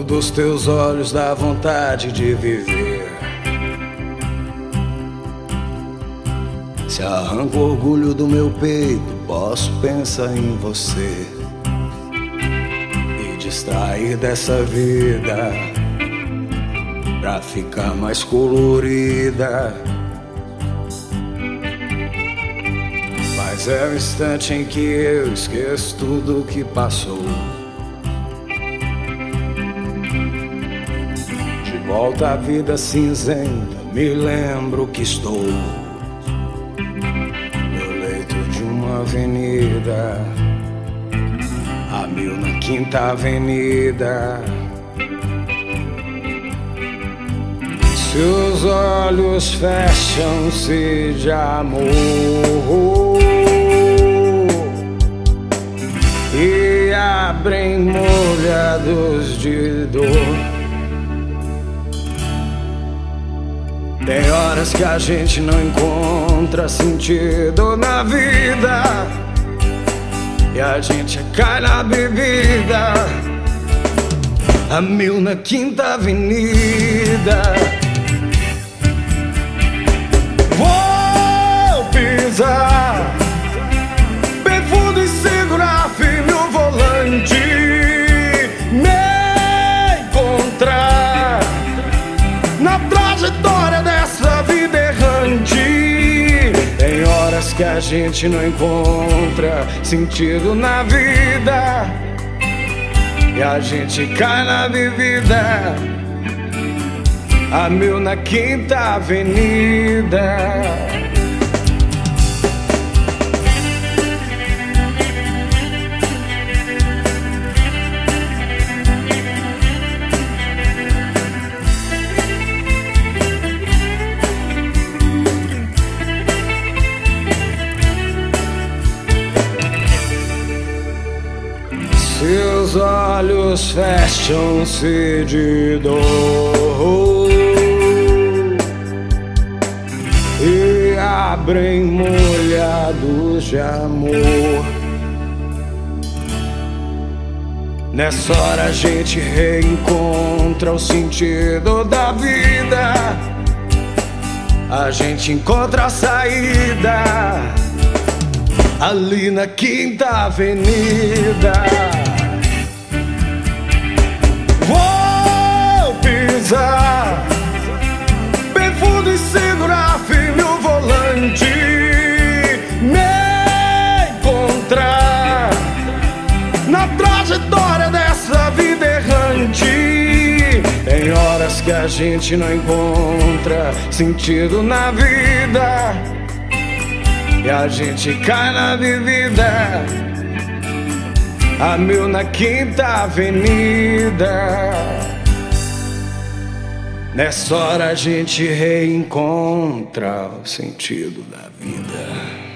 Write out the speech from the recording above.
dos teus olhos dá vontade de viver. Se arranco o orgulho do meu peito, posso pensar em você e distrair dessa vida pra ficar mais colorida. Mas é o instante em que eu esqueço tudo que passou. De volta à vida cinzenta, me lembro que estou no leito de uma avenida, a 1000 na 5ª Avenida. Se os olhos fecham-se de amor e abrem molhados de dor, tem horas que a gente não encontra sentido na vida e a gente cai na bebida, a 1000 na 5ª Avenida. Vou pisar bem fundo e segurar firme o volante, me encontrar na trajetória dessa vida errante. Tem horas que a gente não encontra sentido na vida e a gente cai na bebida, a 1000 na 5ª Avenida. Seus olhos fecham-se de dor e abrem molhados de amor. Nessa hora a gente reencontra o sentido da vida, a gente encontra a saída ali na 5ª Avenida. Vou pisar bem fundo e segurar firme o volante, me encontrar na trajetória dessa vida errante. Tem horas que a gente não encontra sentido na vida e a gente cai na bebida, a 1000 na 5ª Avenida. Nessa hora a gente reencontra o sentido da vida.